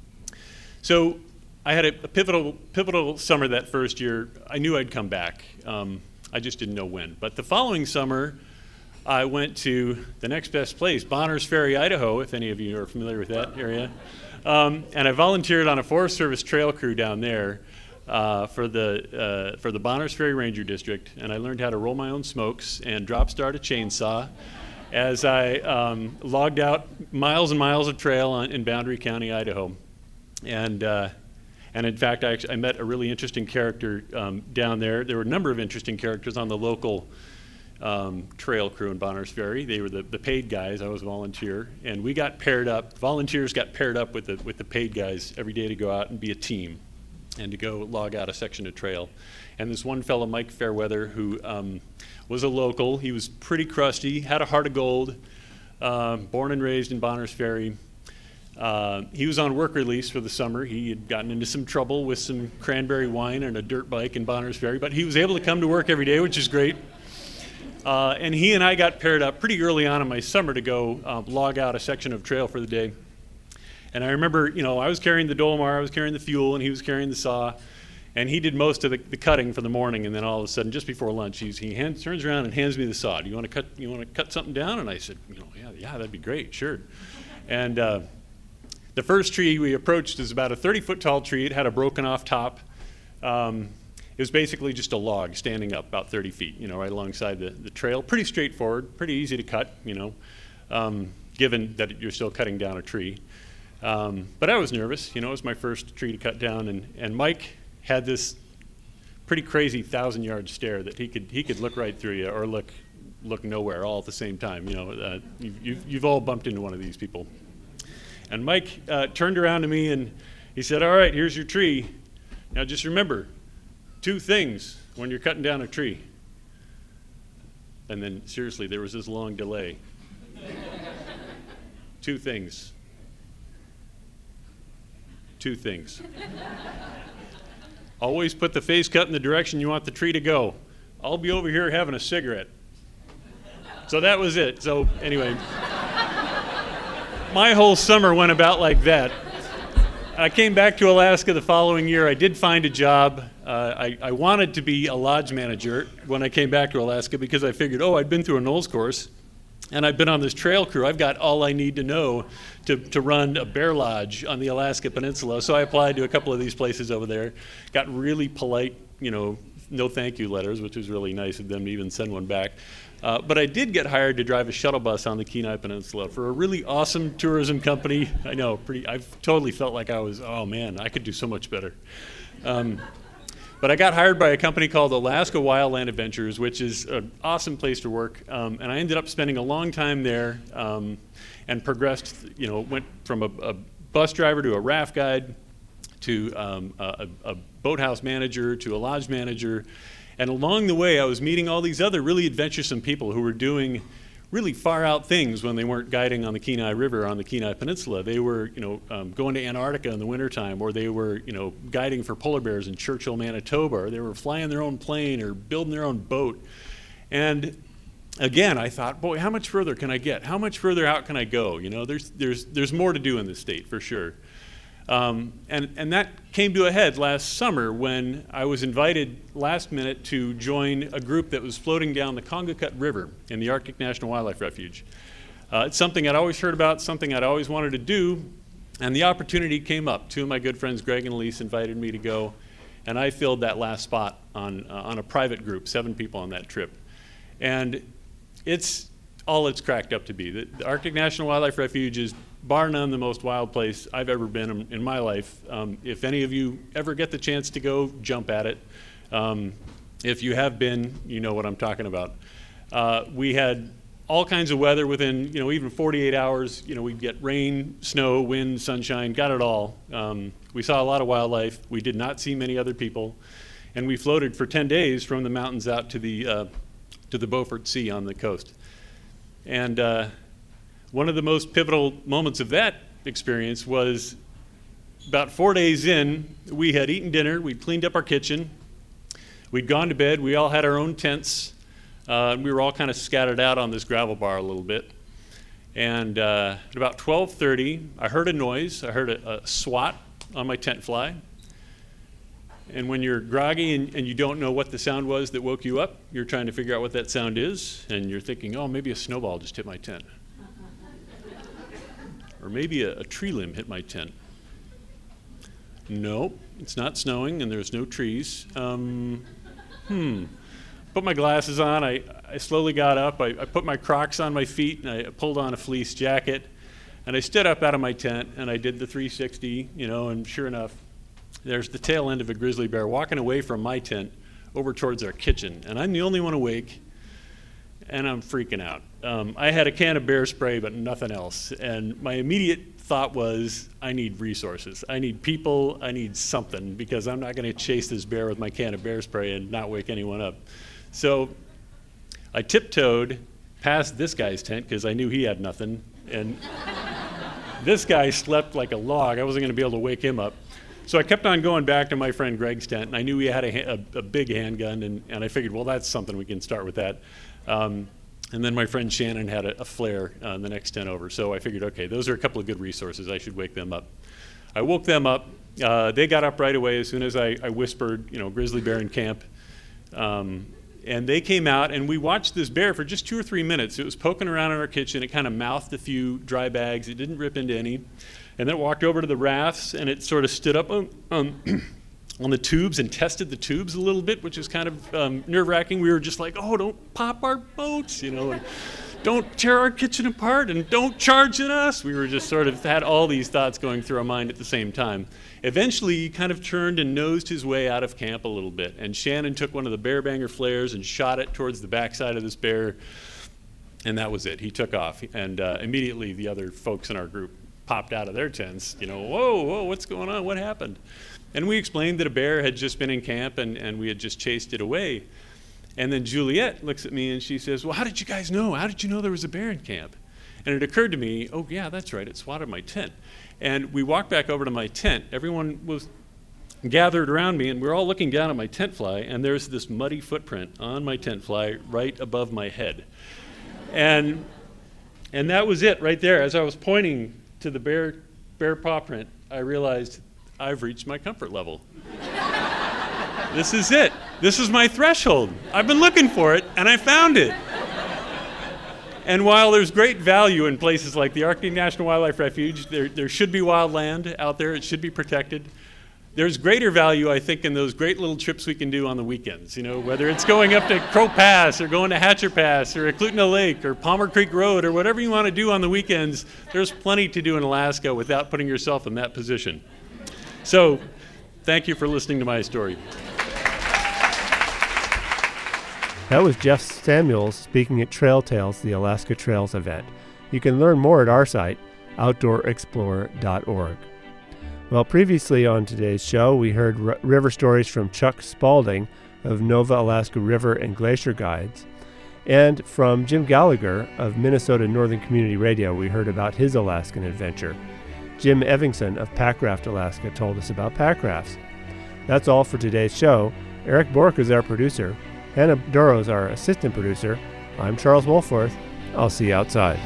So I had a pivotal summer that first year. I knew I'd come back. I just didn't know when. But the following summer, I went to the next best place, Bonners Ferry, Idaho, if any of you are familiar with that area. And I volunteered on a Forest Service trail crew down there. for the Bonners Ferry Ranger District, and I learned how to roll my own smokes and drop start a chainsaw as I logged out miles and miles of trail in Boundary County, Idaho. And in fact, I met a really interesting character down there. There were a number of interesting characters on the local trail crew in Bonners Ferry. They were the paid guys. I was a volunteer, and we got paired up. Volunteers got paired up with the paid guys every day to go out and be a team, and to go log out a section of trail. And this one fellow, Mike Fairweather, who was a local. He was pretty crusty, had a heart of gold, born and raised in Bonners Ferry. He was on work release for the summer. He had gotten into some trouble with some cranberry wine and a dirt bike in Bonners Ferry, but he was able to come to work every day, which is great. And he and I got paired up pretty early on in my summer to go log out a section of trail for the day. And I remember, I was carrying the Dolomar, I was carrying the fuel, and he was carrying the saw. And he did most of the cutting for the morning, and then all of a sudden, just before lunch, turns around and hands me the saw. Do you want to cut something down? And I said, yeah, that'd be great, sure. And the first tree we approached is about a 30-foot tall tree. It had a broken off top. It was basically just a log standing up about 30 feet, right alongside the trail. Pretty straightforward, pretty easy to cut, given that you're still cutting down a tree. But I was nervous. It was my first tree to cut down, and Mike had this pretty crazy 1,000-yard stare that he could look right through you or look nowhere all at the same time. You've all bumped into one of these people. And Mike turned around to me and he said, "All right, here's your tree. Now just remember 2 things when you're cutting down a tree." And then seriously, there was this long delay. 2 things. 2 things. Always put the face cut in the direction you want the tree to go. I'll be over here having a cigarette. So that was it. So anyway, my whole summer went about like that. I came back to Alaska the following year. I did find a job. I wanted to be a lodge manager when I came back to Alaska because I figured, I'd been through a NOLS course and I've been on this trail crew. I've got all I need to know to run a bear lodge on the Alaska Peninsula. So I applied to a couple of these places over there, got really polite, no thank you letters, which was really nice of them to even send one back. But I did get hired to drive a shuttle bus on the Kenai Peninsula for a really awesome tourism company. I know, I've totally felt like I was, I could do so much better. But I got hired by a company called Alaska Wildland Adventures, which is an awesome place to work. And I ended up spending a long time there and progressed, went from a bus driver to a raft guide to a boathouse manager to a lodge manager. And along the way, I was meeting all these other really adventuresome people who were doing really far out things when they weren't guiding on the Kenai River on the Kenai Peninsula. They were, going to Antarctica in the wintertime, or they were, guiding for polar bears in Churchill, Manitoba, or they were flying their own plane or building their own boat. And again, I thought, boy, how much further can I get? How much further out can I go? There's more to do in this state for sure. And that came to a head last summer when I was invited last minute to join a group that was floating down the Conglecut River in the Arctic National Wildlife Refuge. It's something I'd always heard about, something I'd always wanted to do, and the opportunity came up. 2 of my good friends, Greg and Elise, invited me to go, and I filled that last spot on a private group, 7 people on that trip. And it's all it's cracked up to be. The Arctic National Wildlife Refuge is bar none the most wild place I've ever been in my life. If any of you ever get the chance to go, jump at it. If you have been, you know what I'm talking about. We had all kinds of weather within, even 48 hours. We'd get rain, snow, wind, sunshine, got it all. We saw a lot of wildlife. We did not see many other people. And we floated for 10 days from the mountains out to the Beaufort Sea on the coast. And one of the most pivotal moments of that experience was about 4 days in. We had eaten dinner, we'd cleaned up our kitchen, we'd gone to bed, we all had our own tents, and we were all kind of scattered out on this gravel bar a little bit. And at about 12:30, I heard a noise. I heard a swat on my tent fly. And when you're groggy and you don't know what the sound was that woke you up, you're trying to figure out what that sound is, and you're thinking, maybe a snowball just hit my tent. Or maybe a tree limb hit my tent. Nope, it's not snowing and there's no trees. Put my glasses on. I slowly got up. I put my Crocs on my feet and I pulled on a fleece jacket. And I stood up out of my tent and I did the 360, and sure enough, there's the tail end of a grizzly bear walking away from my tent over towards our kitchen. And I'm the only one awake, and I'm freaking out. I had a can of bear spray, but nothing else. And my immediate thought was, I need resources. I need people. I need something, because I'm not going to chase this bear with my can of bear spray and not wake anyone up. So I tiptoed past this guy's tent because I knew he had nothing. And this guy slept like a log. I wasn't going to be able to wake him up. So I kept on going back to my friend Greg's tent, and I knew he had a big handgun, and I figured, well, that's something, we can start with that. And then my friend Shannon had a flare on the next tent over. So I figured, okay, those are a couple of good resources. I should wake them up. I woke them up. They got up right away as soon as I whispered, grizzly bear in camp. And they came out, and we watched this bear for just 2 or 3 minutes. It was poking around in our kitchen. It kind of mouthed a few dry bags. It didn't rip into any. And then it walked over to the rafts, and it sort of stood up on the tubes and tested the tubes a little bit, which is kind of nerve-wracking. We were just like, oh, don't pop our boats, and don't tear our kitchen apart, and don't charge at us. We were just sort of had all these thoughts going through our mind at the same time. Eventually, he kind of turned and nosed his way out of camp a little bit, and Shannon took one of the bear banger flares and shot it towards the backside of this bear, and that was it. He took off, and immediately the other folks in our group popped out of their tents, whoa, what's going on, what happened? And we explained that a bear had just been in camp, and we had just chased it away. And then Juliet looks at me and she says, well, how did you guys know? How did you know there was a bear in camp? And it occurred to me, oh yeah, that's right, it swatted my tent. And we walked back over to my tent. Everyone was gathered around me, and we're all looking down at my tent fly, and there's this muddy footprint on my tent fly right above my head. And that was it right there. As I was pointing to the bear paw print, I realized I've reached my comfort level. This is it. This is my threshold. I've been looking for it, and I found it. And while there's great value in places like the Arctic National Wildlife Refuge, there should be wildland out there. It should be protected. There's greater value, I think, in those great little trips we can do on the weekends, whether it's going up to Crow Pass or going to Hatcher Pass or Eklutna Lake or Palmer Creek Road or whatever you want to do on the weekends. There's plenty to do in Alaska without putting yourself in that position. So thank you for listening to my story. That was Jeff Samuels speaking at Trail Tales, the Alaska Trails event. You can learn more at our site, outdoorexplorer.org. Well, previously on today's show, we heard river stories from Chuck Spaulding of Nova Alaska River and Glacier Guides, and from Jim Gallagher of Minnesota Northern Community Radio, we heard about his Alaskan adventure. Jim Evingson of Packraft Alaska told us about packrafts. That's all for today's show. Eric Bork is our producer. Hannah Duro is our assistant producer. I'm Charles Wolforth. I'll see you outside.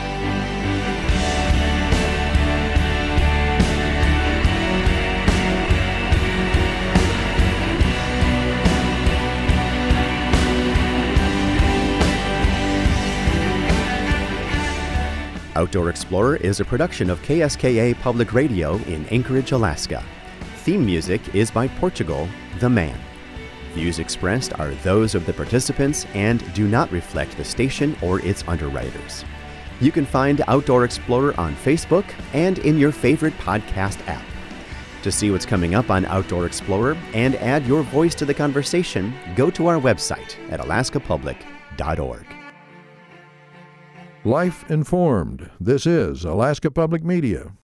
Outdoor Explorer is a production of KSKA Public Radio in Anchorage, Alaska. Theme music is by Portugal, The Man. Views expressed are those of the participants and do not reflect the station or its underwriters. You can find Outdoor Explorer on Facebook and in your favorite podcast app. To see what's coming up on Outdoor Explorer and add your voice to the conversation, go to our website at alaskapublic.org. Life informed. This is Alaska Public Media.